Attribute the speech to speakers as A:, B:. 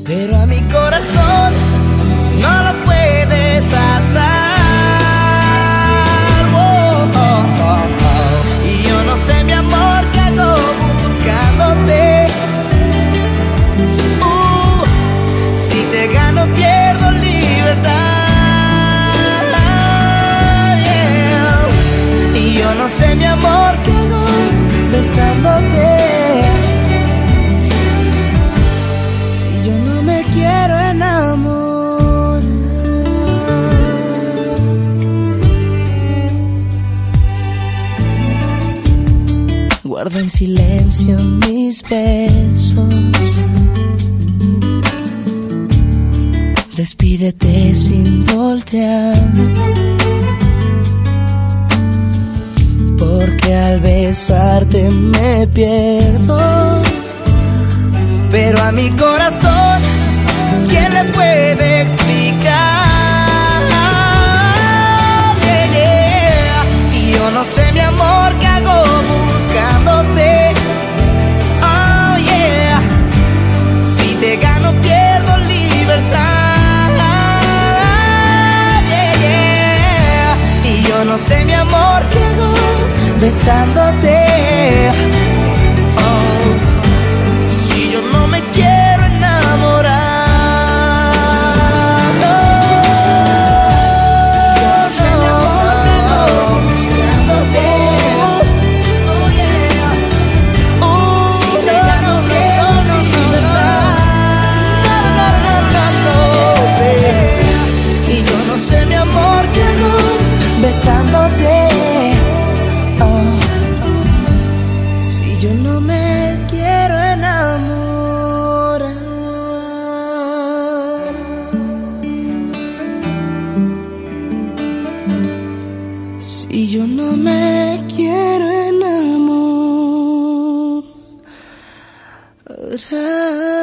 A: pero a mi corazón no lo puedes atar. Oh, oh, oh, oh. Y yo no sé, mi amor, qué hago buscándote. Si te gano pierdo libertad, yeah. Y yo no sé, mi amor, qué hago besándote. Si yo no me quiero enamorar. Guarda en silencio mis besos. Despídete sin voltear, porque al besarte me pierdo. Pero a mi corazón, ¿quién le puede explicar? Yeah, yeah. Y yo no sé, mi amor, qué hago buscándote. Oh yeah. Si te gano pierdo libertad. Yeah, yeah. Y yo no sé, mi amor, qué hago besándote. Oh. Si yo no me quiero enamorar. Besándote, oh. Si yo no me quiero enamorar. Si yo no me quiero enamorar.